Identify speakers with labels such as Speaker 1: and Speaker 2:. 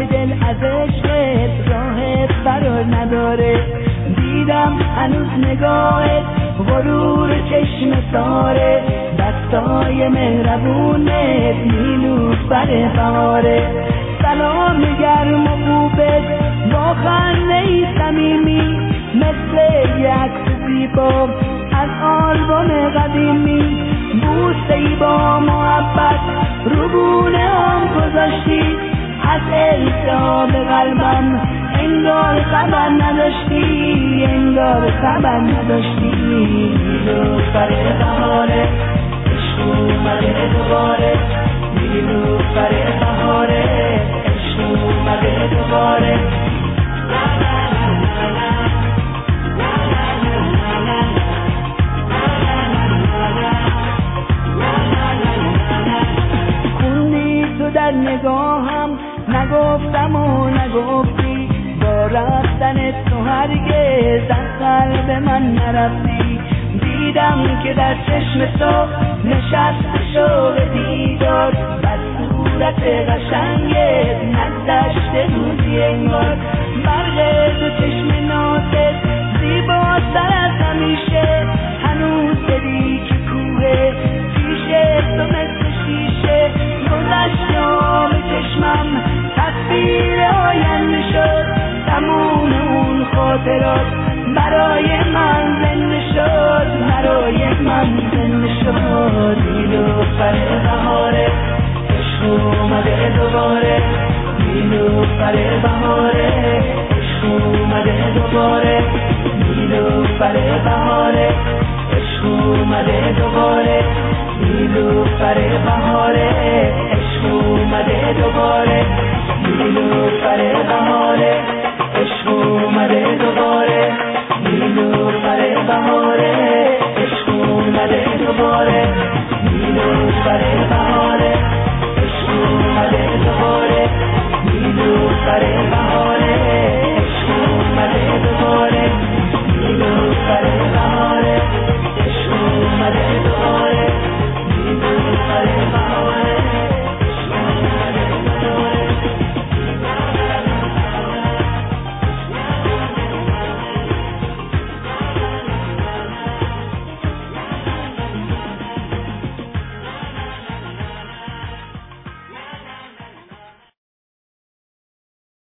Speaker 1: که دل از عشقت راحت فرار نداره. دیدم هنوز نگاهت غرور چشم ساره، دستای مهربونت نیلوفر بهاره. سلام گرم و خوبت با خنده‌ای صمیمی، مثل یک عکس زیبا از آلبوم قدیمی. بوسه‌ای با محبت رو گونه‌ام گذاشتی، از التهاب قلبم انگار خبر نداشتی، انگار خبر نداشتی. نیلوفر بهاره عشق اومده دوباره، نیلوفر بهاره عشق اومده دوباره. خوندی تو در نگاهم، نگفتم و نگفتی، با رفتن تو هرگز از قلب من نرفتی. دیدم که در چشم تو نشست شوق دیدار، بر صورت قشنگت نگذشته روزی انگار. برق تو چشم نازت زیباتر از همیشه، هنوز دلی که کوه پیش تو مثل شیشه. گذشت آب چشمم تصویر آینده شد، تموم اون خاطرات برای من زنده شد، برای من زنده شد. نیلوفر بهاره عشق اومده دوباره، نیلوفر بهاره عشق اومده دوباره، نیلوفر بهاره عشق اومده دوباره، نیلوفر بهاره عشق اومده دوباره، نیلوفر بهاره عشق اومده دوباره.